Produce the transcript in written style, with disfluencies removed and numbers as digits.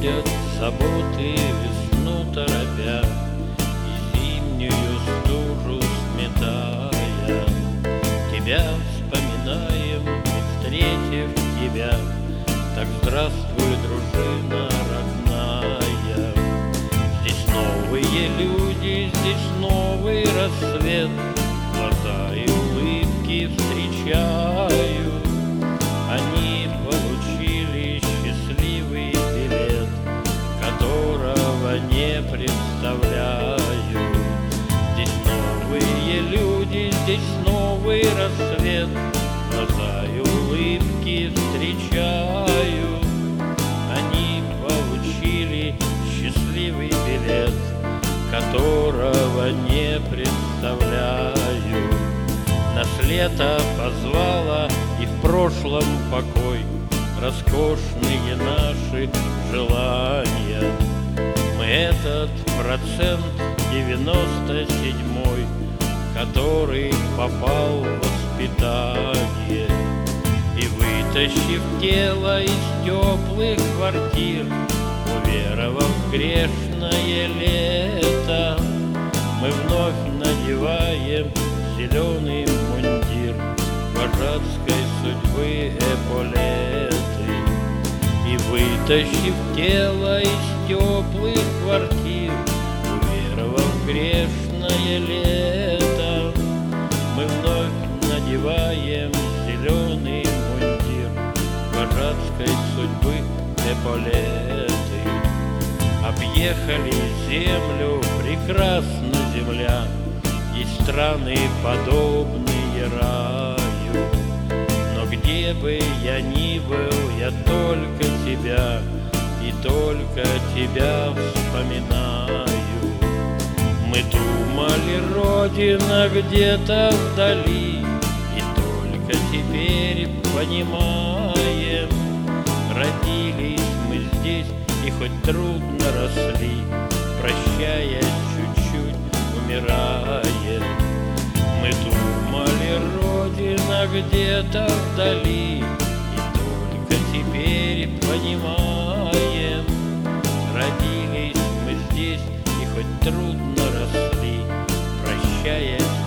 Уходят заботы, весну торопя и зимнюю стужу сметая. Тебя вспоминаем, встретив тебя, так здравствуй, дружина родная. Здесь новые люди, здесь новый рассвет, глаза и улыбки встречаю. Они получили счастливый билет, которого не представляю. Здесь новые люди, здесь новый рассвет, глаза и улыбки встречаю. Они получили счастливый билет, которого не представляю. Нас лето позвало, и в прошлом покой, роскошные наши желания. Мы этот процент 97-й, который попал в воспитание, и вытащив тело из теплых квартир, уверовав в грешное лето, мы вновь надеваем зеленый мундир вожатской судьбы эполеты. И вытащив тело из теплых квартир, уверовав в грешное лето, мы вновь надеваем зеленый мундир вожатской судьбы эполеты. Объехали землю, прекрасна земля, есть страны, подобные раю. Но где бы я ни был, я только тебя и только тебя вспоминаю. Мы думали, Родина где-то вдали, и только теперь понимаем, родились мы здесь и хоть трудно росли, прощаясь чуть-чуть умираем. Мы думали, Родина где-то вдали, и только теперь понимаем, родились мы здесь и хоть трудно росли, прощаясь